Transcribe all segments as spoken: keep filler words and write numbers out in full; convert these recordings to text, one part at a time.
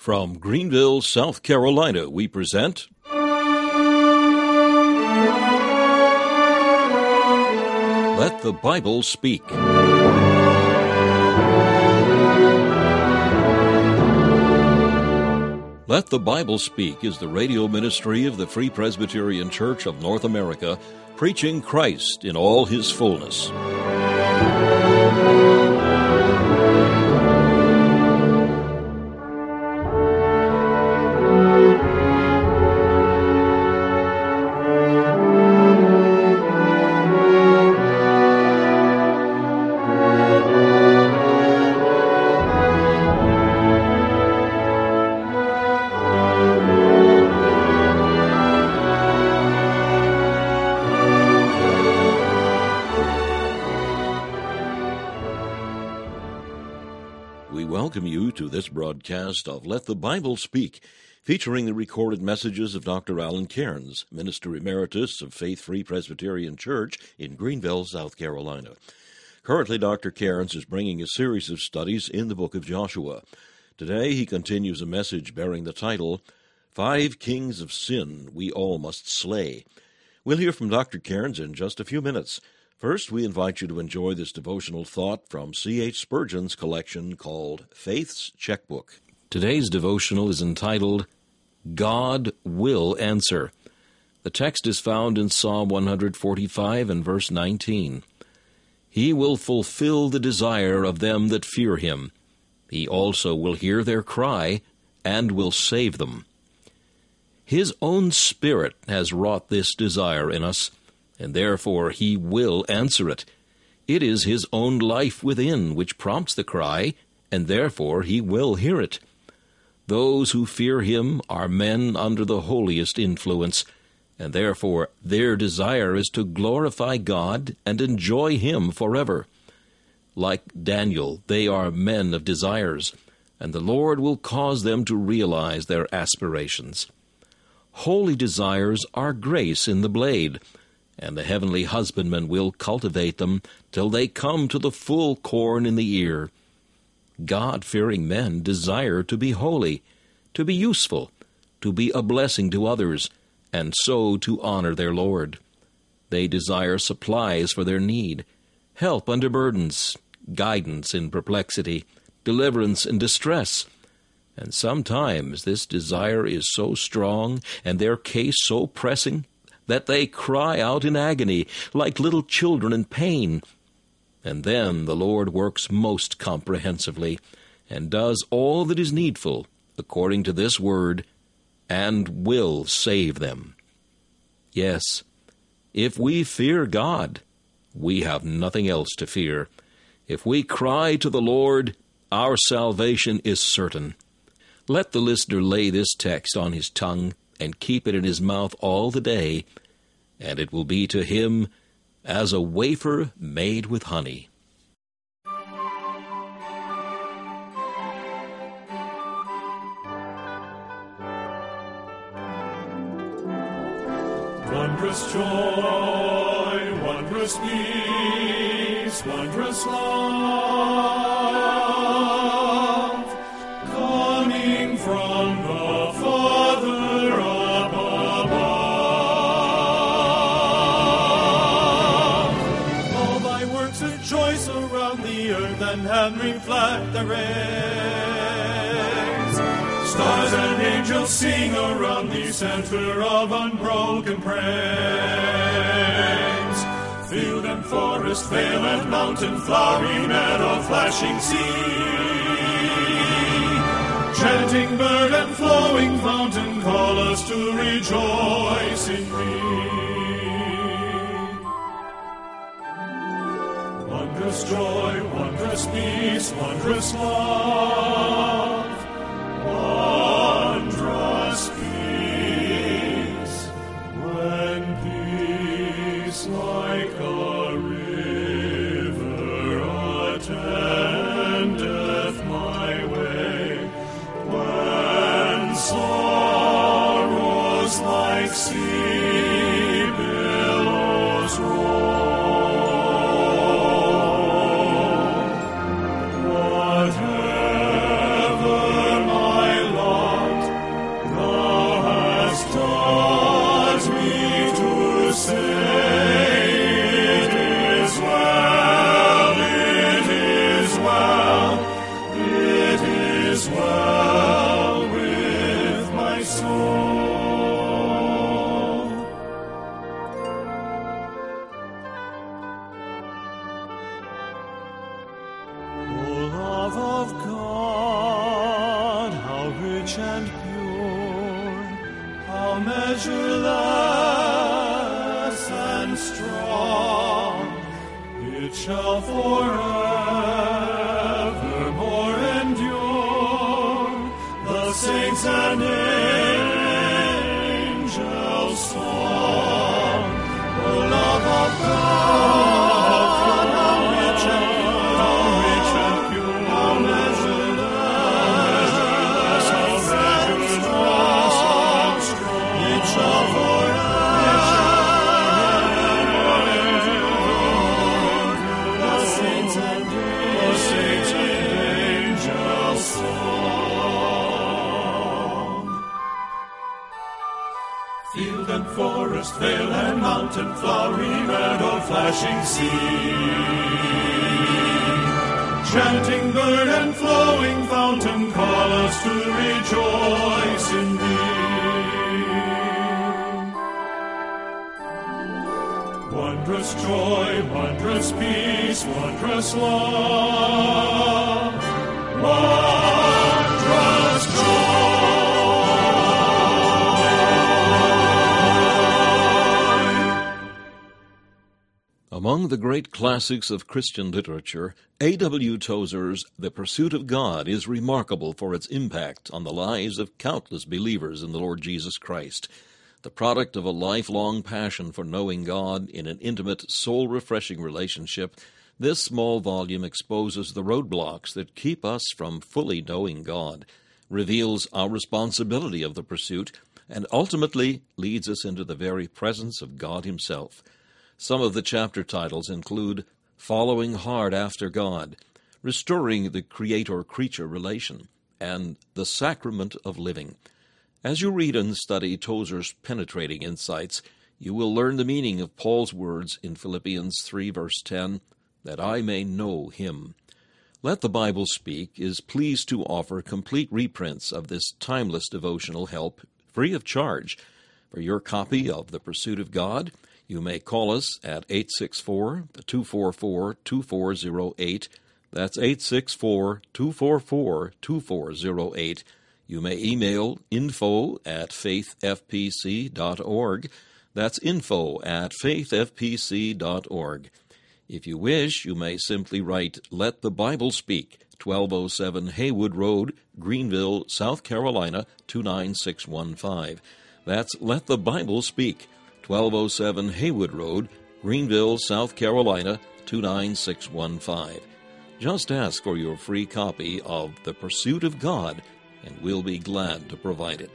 From Greenville, South Carolina, we present Let the Bible Speak. Let the Bible Speak is the radio ministry of the Free Presbyterian Church of North America, preaching Christ in all His fullness. We welcome you to this broadcast of Let the Bible Speak, featuring the recorded messages of Doctor Alan Cairns, Minister Emeritus of Faith Free Presbyterian Church in Greenville, South Carolina. Currently, Doctor Cairns is bringing a series of studies in the book of Joshua. Today, he continues a message bearing the title, Five Kings of Sin We All Must Slay. We'll hear from Doctor Cairns in just a few minutes. First, we invite you to enjoy this devotional thought from C H Spurgeon's collection called Faith's Checkbook. Today's devotional is entitled, God Will Answer. The text is found in Psalm one forty-five and verse nineteen. He will fulfill the desire of them that fear him. He also will hear their cry and will save them. His own Spirit has wrought this desire in us, and therefore he will answer it. It is his own life within which prompts the cry, and therefore he will hear it. Those who fear him are men under the holiest influence, and therefore their desire is to glorify God and enjoy him forever. Like Daniel, they are men of desires, and the Lord will cause them to realize their aspirations. Holy desires are grace in the blade, and the heavenly husbandman will cultivate them till they come to the full corn in the ear. God-fearing men desire to be holy, to be useful, to be a blessing to others, and so to honor their Lord. They desire supplies for their need, help under burdens, guidance in perplexity, deliverance in distress. And sometimes this desire is so strong, and their case so pressing, that they cry out in agony, like little children in pain. And then the Lord works most comprehensively, and does all that is needful, according to this word, and will save them. Yes, if we fear God, we have nothing else to fear. If we cry to the Lord, our salvation is certain. Let the listener lay this text on his tongue, and keep it in his mouth all the day, and it will be to him as a wafer made with honey. Wondrous joy, wondrous peace, wondrous love, coming from the Father up above. All thy works of choice around the earth and heaven reflect the rays. Stars and angels sing around thee, center of unbroken praise. Field and forest, vale and mountain, flowery meadow, flashing sea, chanting bird and flowing fountain call us to rejoice in thee. Wondrous joy, wondrous peace, wondrous love, wondrous peace, when peace like a river attendeth my way, when sorrows like sea billows roll. Whatever rich and pure, how measureless and strong, it shall forevermore endure. The saints and angels' song, the love of God, how rich and pure, how rich and pure, how measureless, how measureless and strong, it shall forevermore endure. The saints and angels' song. Field and forest, vale and mountain, flowery meadow, flashing sea, chanting bird and flowing fountain, call us to rejoice in thee. Wondrous joy, wondrous peace, wondrous love, wondrous joy. Among the great classics of Christian literature, A W Tozer's The Pursuit of God is remarkable for its impact on the lives of countless believers in the Lord Jesus Christ. The product of a lifelong passion for knowing God in an intimate, soul-refreshing relationship, this small volume exposes the roadblocks that keep us from fully knowing God, reveals our responsibility of the pursuit, and ultimately leads us into the very presence of God Himself. Some of the chapter titles include Following Hard After God, Restoring the Creator-Creature Relation, and The Sacrament of Living. As you read and study Tozer's penetrating insights, you will learn the meaning of Paul's words in Philippians three, verse ten, that I may know Him. Let the Bible Speak is pleased to offer complete reprints of this timeless devotional help free of charge. For your copy of The Pursuit of God, you may call us at eight six four, two four four, two four zero eight. That's eight six four, two four four, two four zero eight. You may email info at faith f p c dot org. That's info at faith f p c dot org. If you wish, you may simply write Let the Bible Speak, twelve oh seven Haywood Road, Greenville, South Carolina, two nine six one five. That's Let the Bible Speak, twelve oh seven Haywood Road, Greenville, South Carolina, two nine six one five. Just ask for your free copy of The Pursuit of God, and we'll be glad to provide it.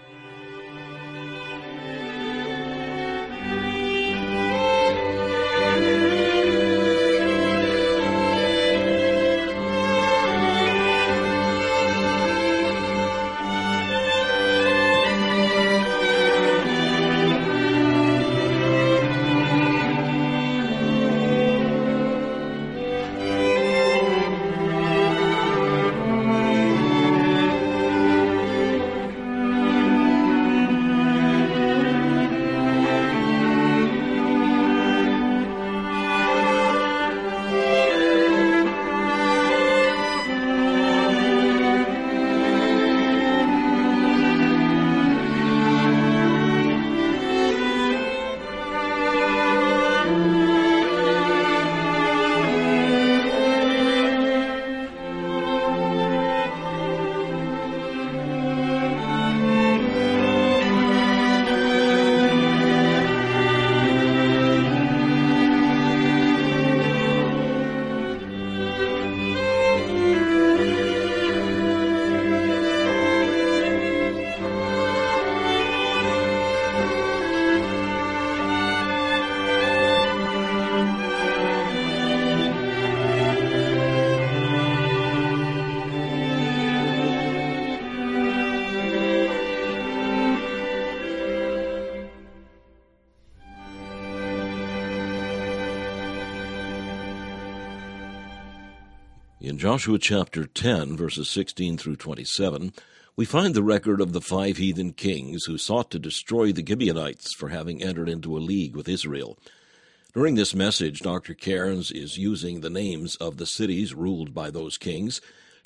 In Joshua chapter ten, verses sixteen through twenty-seven, we find the record of the five heathen kings who sought to destroy the Gibeonites for having entered into a league with Israel. During this message, Doctor Cairns is using the names of the cities ruled by those kings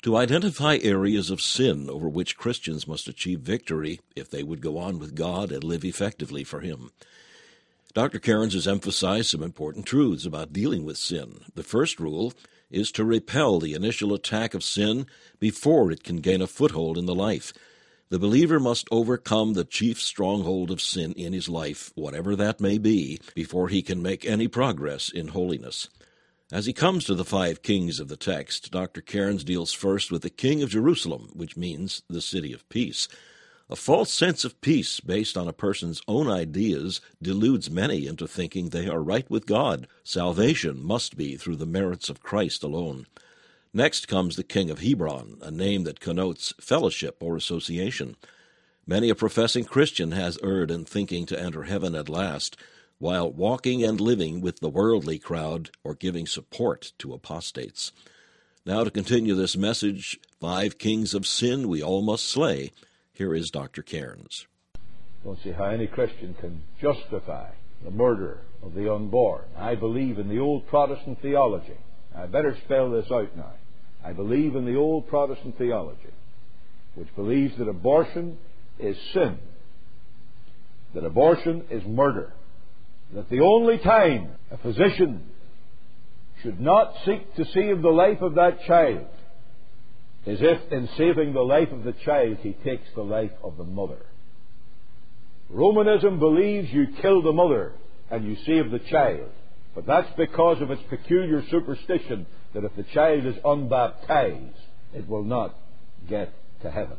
to identify areas of sin over which Christians must achieve victory if they would go on with God and live effectively for Him. Doctor Cairns has emphasized some important truths about dealing with sin. The first rule is to repel the initial attack of sin before it can gain a foothold in the life. The believer must overcome the chief stronghold of sin in his life, whatever that may be, before he can make any progress in holiness. As he comes to the five kings of the text, Doctor Cairns deals first with the King of Jerusalem, which means the city of peace. A false sense of peace based on a person's own ideas deludes many into thinking they are right with God. Salvation must be through the merits of Christ alone. Next comes the King of Hebron, a name that connotes fellowship or association. Many a professing Christian has erred in thinking to enter heaven at last, while walking and living with the worldly crowd or giving support to apostates. Now to continue this message, Five Kings of Sin We All Must Slay, here is Doctor Cairns. Don't see how any Christian can justify the murder of the unborn. I believe in the old Protestant theology. I better spell this out now. I believe in the old Protestant theology, which believes that abortion is sin, that abortion is murder, that the only time a physician should not seek to save the life of that child is if in saving the life of the child he takes the life of the mother. Romanism believes you kill the mother and you save the child, but that's because of its peculiar superstition that if the child is unbaptized, it will not get to heaven.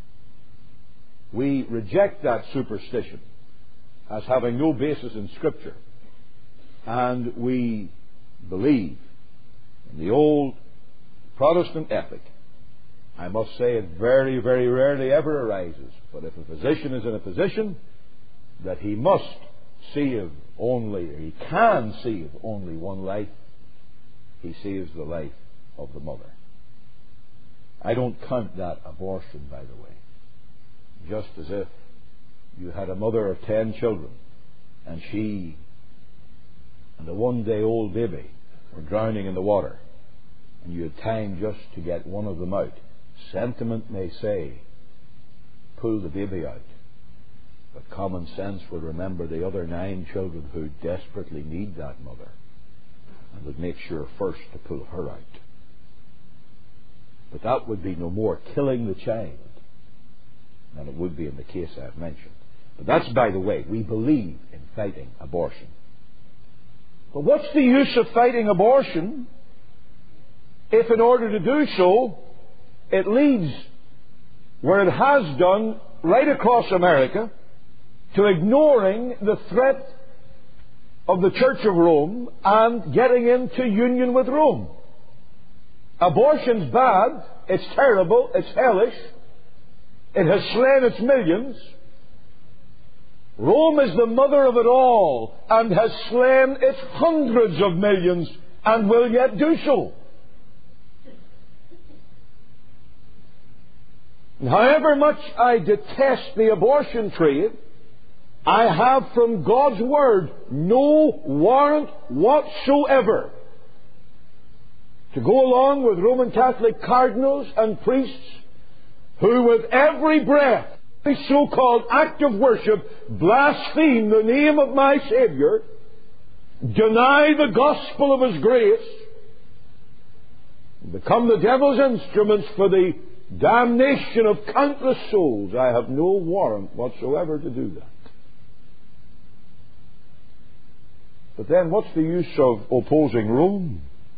We reject that superstition as having no basis in Scripture, and we believe in the old Protestant ethic. I must say it very, very rarely ever arises, but if a physician is in a position that he must save only, or he can save only one life, he saves the life of the mother. I don't count that abortion, by the way. Just as if you had a mother of ten children and she and a one-day-old baby were drowning in the water and you had time just to get one of them out. Sentiment may say, pull the baby out. But common sense will remember the other nine children who desperately need that mother and would make sure first to pull her out. But that would be no more killing the child than it would be in the case I've mentioned. But that's by the way. We believe in fighting abortion. But what's the use of fighting abortion if in order to do so it leads, where it has done right across America, to ignoring the threat of the Church of Rome and getting into union with Rome? Abortion's bad, it's terrible, it's hellish, it has slain its millions. Rome is the mother of it all and has slain its hundreds of millions and will yet do so. However much I detest the abortion trade, I have from God's Word no warrant whatsoever to go along with Roman Catholic cardinals and priests who with every breath, every so-called act of worship, blaspheme the name of my Saviour, deny the gospel of His grace, and become the devil's instruments for the damnation of countless souls. I have no warrant whatsoever to do that. But then what's the use of opposing Rome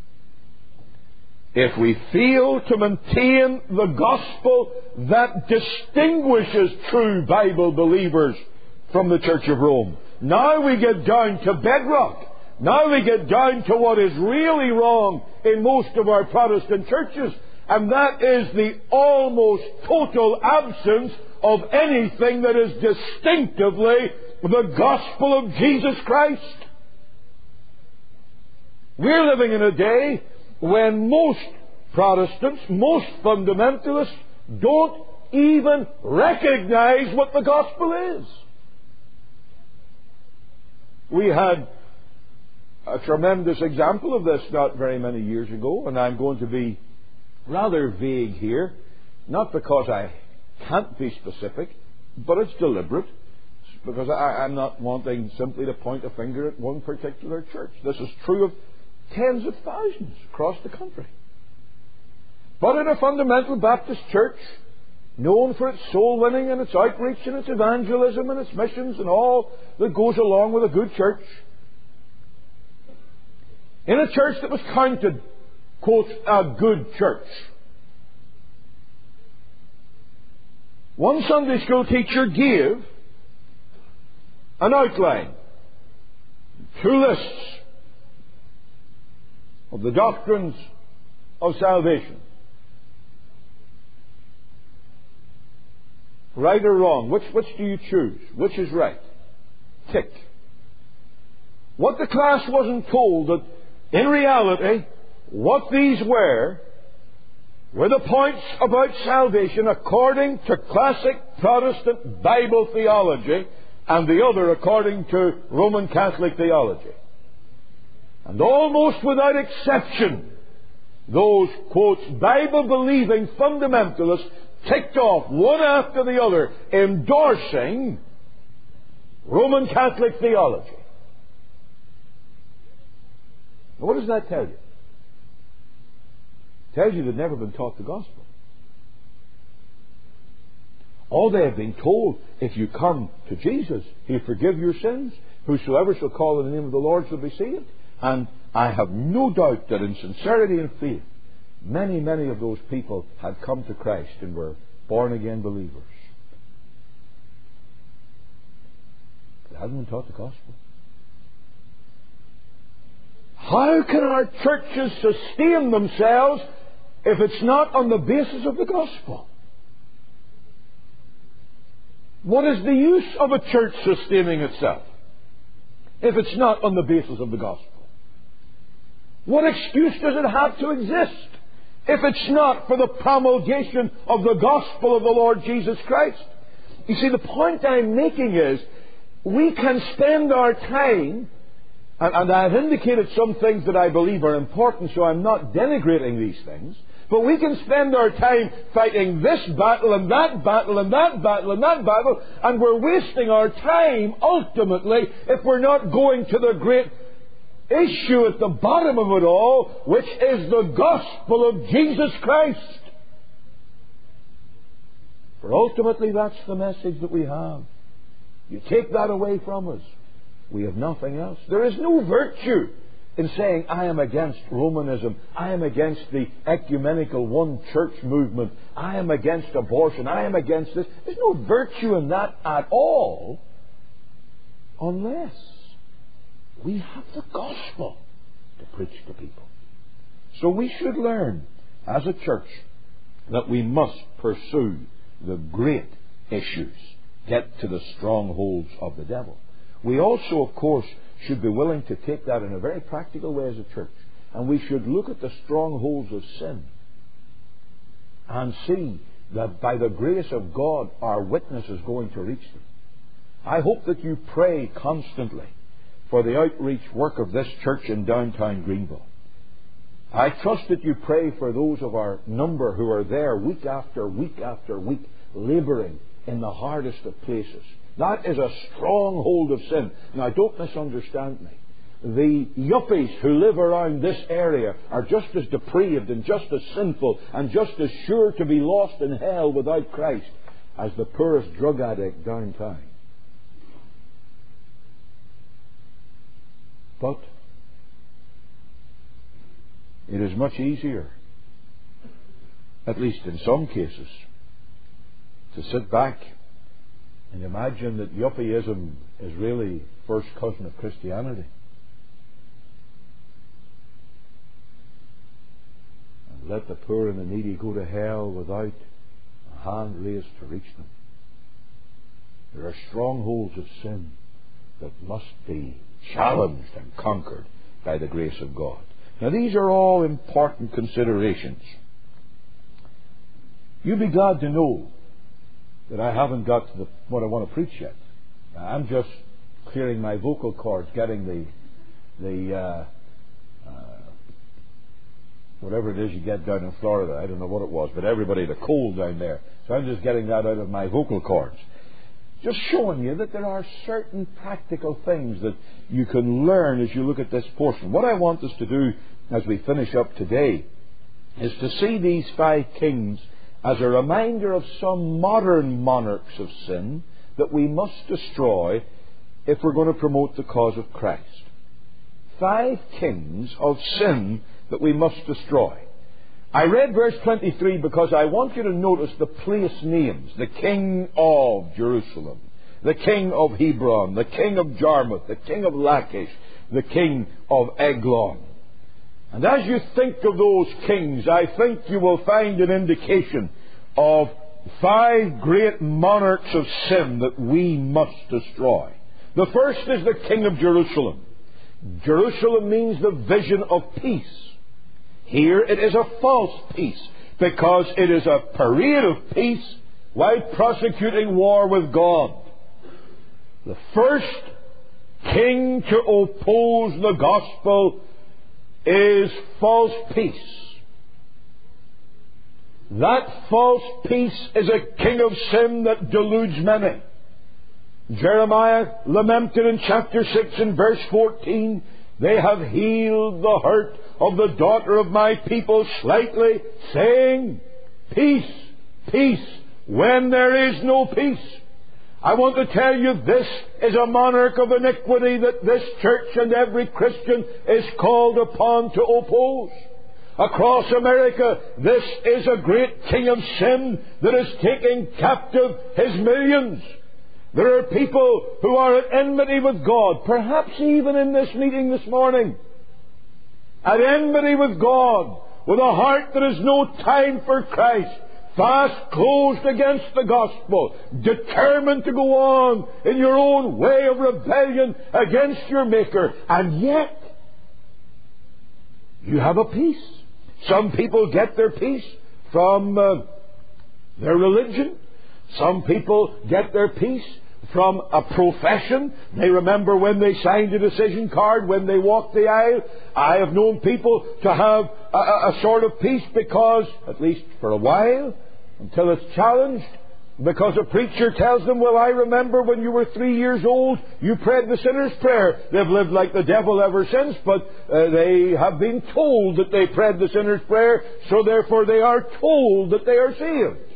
if we fail to maintain the gospel that distinguishes true Bible believers from the Church of Rome? Now we get down to bedrock. Now we get down to what is really wrong in most of our Protestant churches, and that is the almost total absence of anything that is distinctively the gospel of Jesus Christ. We're living in a day when most Protestants, most fundamentalists, don't even recognize what the gospel is. We had a tremendous example of this not very many years ago, and I'm going to be rather vague here, not because I can't be specific, but it's deliberate, because I, I'm not wanting simply to point a finger at one particular church. This is true of tens of thousands across the country. But in a fundamental Baptist church, known for its soul winning and its outreach and its evangelism and its missions and all that goes along with a good church, in a church that was counted, quote, a good church, one Sunday school teacher gave an outline, two lists of the doctrines of salvation. Right or wrong? Which, which do you choose? Which is right? Tick. What the class wasn't told, that in reality, what these were, were the points about salvation according to classic Protestant Bible theology, and the other according to Roman Catholic theology. And almost without exception, those, quote, Bible-believing fundamentalists ticked off one after the other, endorsing Roman Catholic theology. Now, what does that tell you? It tells you they've never been taught the gospel. All they have been told, if you come to Jesus, He'll forgive your sins. Whosoever shall call on the name of the Lord shall be saved. And I have no doubt that in sincerity and faith, many, many of those people had come to Christ and were born-again believers. They hadn't been taught the gospel. How can our churches sustain themselves if it's not on the basis of the gospel? What is the use of a church sustaining itself if it's not on the basis of the gospel? What excuse does it have to exist if it's not for the promulgation of the gospel of the Lord Jesus Christ? You see, the point I'm making is, we can spend our time, and, and I've indicated some things that I believe are important, so I'm not denigrating these things, but we can spend our time fighting this battle and that battle and that battle and that battle, and we're wasting our time ultimately if we're not going to the great issue at the bottom of it all, which is the gospel of Jesus Christ. For ultimately that's the message that we have. You take that away from us, we have nothing else. There is no virtue in saying, I am against Romanism, I am against the ecumenical one church movement, I am against abortion, I am against this. There's no virtue in that at all, unless we have the gospel to preach to people. So we should learn as a church that we must pursue the great issues, get to the strongholds of the devil. We also, of course, should be willing to take that in a very practical way as a church. And we should look at the strongholds of sin and see that by the grace of God our witness is going to reach them. I hope that you pray constantly for the outreach work of this church in downtown Greenville. I trust that you pray for those of our number who are there week after week after week, labouring in the hardest of places. That is a stronghold of sin. Now, don't misunderstand me. The yuppies who live around this area are just as depraved and just as sinful and just as sure to be lost in hell without Christ as the poorest drug addict downtown. But it is much easier, at least in some cases, to sit back and imagine that yuppieism is really first cousin of Christianity. And let the poor and the needy go to hell without a hand raised to reach them. There are strongholds of sin that must be challenged and conquered by the grace of God. Now, these are all important considerations. You'll be glad to know that I haven't got to the, what I want to preach yet. I'm just clearing my vocal cords, getting the the uh, uh, whatever it is you get down in Florida. I don't know what it was, but everybody had a cold down there. So I'm just getting that out of my vocal cords. Just showing you that there are certain practical things that you can learn as you look at this portion. What I want us to do as we finish up today is to see these five kings as a reminder of some modern monarchs of sin that we must destroy if we're going to promote the cause of Christ. Five kings of sin that we must destroy. I read verse twenty-three because I want you to notice the place names. The king of Jerusalem, the king of Hebron, the king of Jarmuth, the king of Lachish, the king of Eglon. And as you think of those kings, I think you will find an indication of five great monarchs of sin that we must destroy. The first is the king of Jerusalem. Jerusalem means the vision of peace. Here it is a false peace, because it is a parade of peace while prosecuting war with God. The first king to oppose the gospel is false peace. That false peace is a king of sin that deludes many. Jeremiah lamented in chapter six and verse fourteen, "They have healed the hurt of the daughter of my people slightly, saying, peace, peace, when there is no peace." I want to tell you, this is a monarch of iniquity that this church and every Christian is called upon to oppose. Across America, this is a great king of sin that is taking captive his millions. There are people who are at enmity with God, perhaps even in this meeting this morning. At enmity with God, with a heart that has no time for Christ, fast closed against the gospel, determined to go on in your own way of rebellion against your Maker. And yet, you have a peace. Some people get their peace from uh, their religion. Some people get their peace from a profession. They remember when they signed a decision card, when they walked the aisle. I have known people to have a, a, a sort of peace because, at least for a while, until it's challenged, because a preacher tells them, "Well, I remember when you were three years old, you prayed the sinner's prayer." They've lived like the devil ever since, but uh, they have been told that they prayed the sinner's prayer, so therefore they are told that they are saved.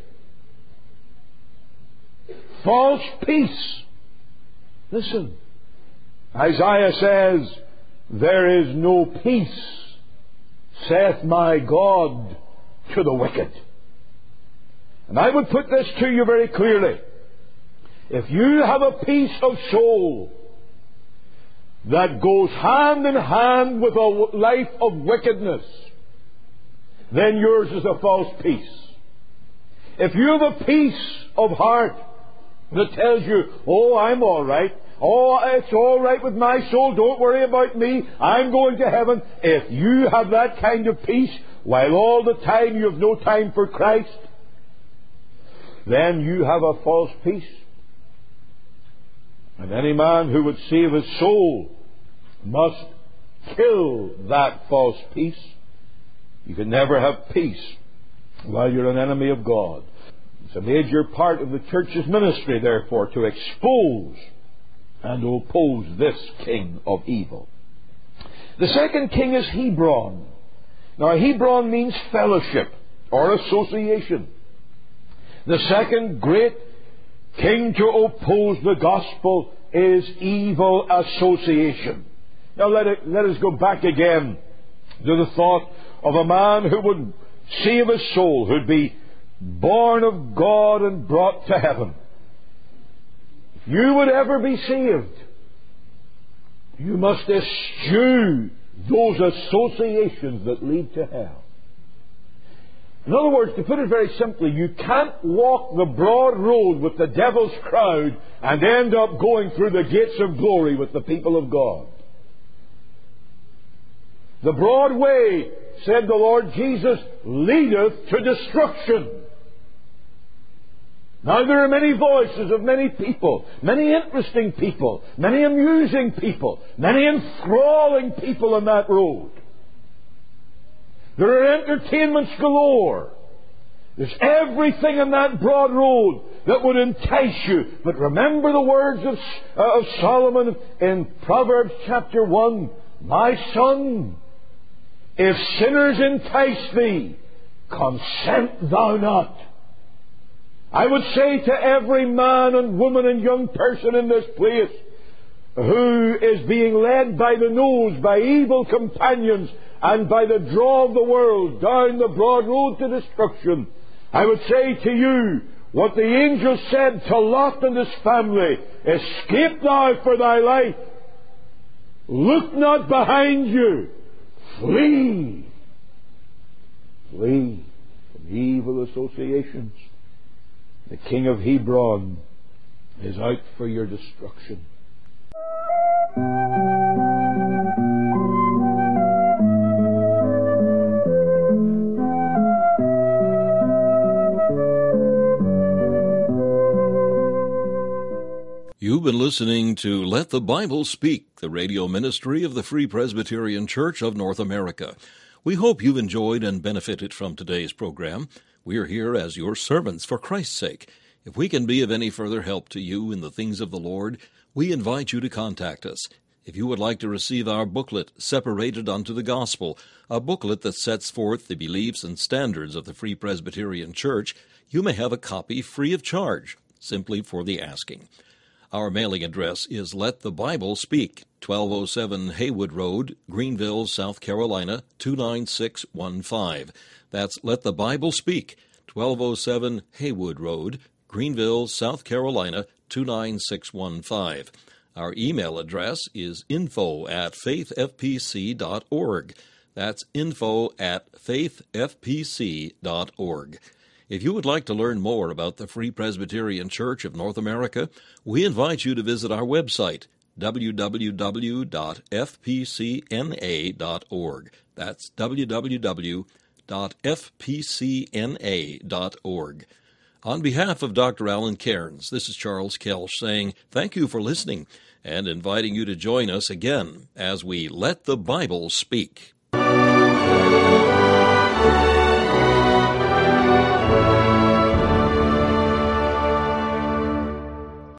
False peace. Listen, Isaiah says, "There is no peace, saith my God, to the wicked." And I would put this to you very clearly. If you have a peace of soul that goes hand in hand with a life of wickedness, then yours is a false peace. If you have a peace of heart that tells you, "Oh, I'm all right. Oh, it's all right with my soul. Don't worry about me. I'm going to heaven." If you have that kind of peace, while all the time you have no time for Christ, then you have a false peace. And any man who would save his soul must kill that false peace. You can never have peace while you're an enemy of God. It's a major part of the church's ministry, therefore, to expose and oppose this king of evil. The second king is Hebron. Now, Hebron means fellowship or association. The second great king to oppose the gospel is evil association. Now, let, it, let us go back again to the thought of a man who would save his soul, who'd be born of God and brought to heaven. If you would ever be saved, you must eschew those associations that lead to hell. In other words, to put it very simply, you can't walk the broad road with the devil's crowd and end up going through the gates of glory with the people of God. The broad way, said the Lord Jesus, leadeth to destruction. Now, there are many voices of many people, many interesting people, many amusing people, many enthralling people on that road. There are entertainments galore. There's everything in that broad road that would entice you. But remember the words of, uh, of Solomon in Proverbs chapter one. My son, if sinners entice thee, consent thou not. I would say to every man and woman and young person in this place who is being led by the nose by evil companions and by the draw of the world down the broad road to destruction, I would say to you what the angel said to Lot and his family: escape thou for thy life. Look not behind you. Flee. Flee from evil associations. The king of Hebron is out for your destruction. You've been listening to Let the Bible Speak, the radio ministry of the Free Presbyterian Church of North America. We hope you've enjoyed and benefited from today's program. We are here as your servants for Christ's sake. If we can be of any further help to you in the things of the Lord, we invite you to contact us. If you would like to receive our booklet, Separated Unto the Gospel, a booklet that sets forth the beliefs and standards of the Free Presbyterian Church, you may have a copy free of charge, simply for the asking. Our mailing address is Let the Bible Speak, twelve oh seven Haywood Road, Greenville, South Carolina, two nine six one five. That's Let the Bible Speak, twelve oh seven Haywood Road, Greenville, South Carolina, two nine six one five. Our email address is info at faith f p c dot org. That's info at faith f p c dot org. If you would like to learn more about the Free Presbyterian Church of North America, we invite you to visit our website, w w w dot f p c n a dot org. That's w w w dot f p c n a dot org. On behalf of Doctor Alan Cairns, this is Charles Kelsch saying thank you for listening and inviting you to join us again as we Let the Bible Speak.